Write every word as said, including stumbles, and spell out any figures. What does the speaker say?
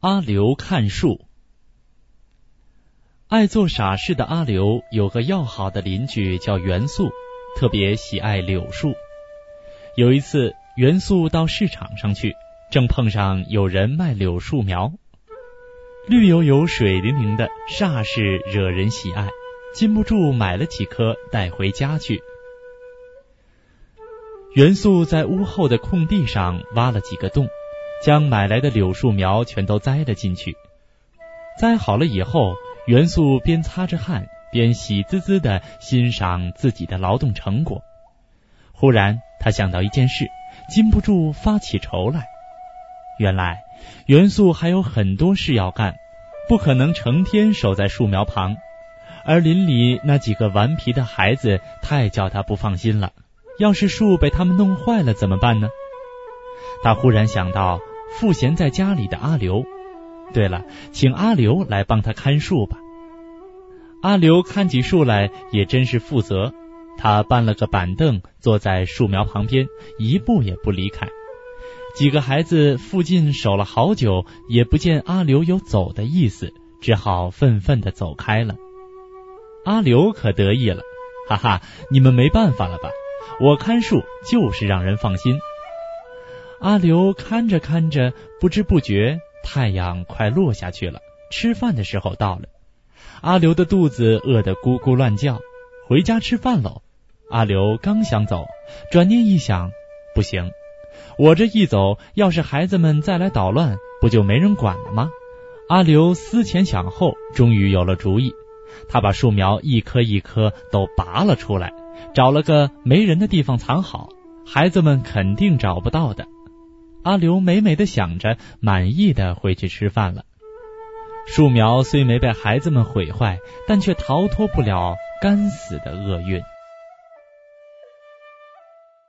阿刘看树。爱做傻事的阿刘有个要好的邻居叫袁素，特别喜爱柳树。有一次，袁素到市场上去，正碰上有人卖柳树苗，绿油油水灵灵的，煞是惹人喜爱，禁不住买了几棵带回家去。袁素在屋后的空地上挖了几个洞，将买来的柳树苗全都栽了进去。栽好了以后，袁素边擦着汗边喜滋滋地欣赏自己的劳动成果。忽然他想到一件事，禁不住发起愁来。原来袁素还有很多事要干，不可能成天守在树苗旁，而林里那几个顽皮的孩子太叫他不放心了，要是树被他们弄坏了怎么办呢？他忽然想到赋闲在家里的阿刘，对了，请阿刘来帮他看树吧。阿刘看起树来也真是负责，他搬了个板凳坐在树苗旁边，一步也不离开。几个孩子附近守了好久，也不见阿刘有走的意思，只好愤愤地走开了。阿刘可得意了，哈哈，你们没办法了吧？我看树就是让人放心。阿刘看着看着，不知不觉太阳快落下去了，吃饭的时候到了。阿刘的肚子饿得咕咕乱叫，回家吃饭喽。阿刘刚想走，转念一想，不行，我这一走，要是孩子们再来捣乱，不就没人管了吗？阿刘思前想后，终于有了主意。他把树苗一棵一棵都拔了出来，找了个没人的地方藏好，孩子们肯定找不到的。阿刘美美地想着，满意地回去吃饭了。树苗虽没被孩子们毁坏，但却逃脱不了干死的厄运。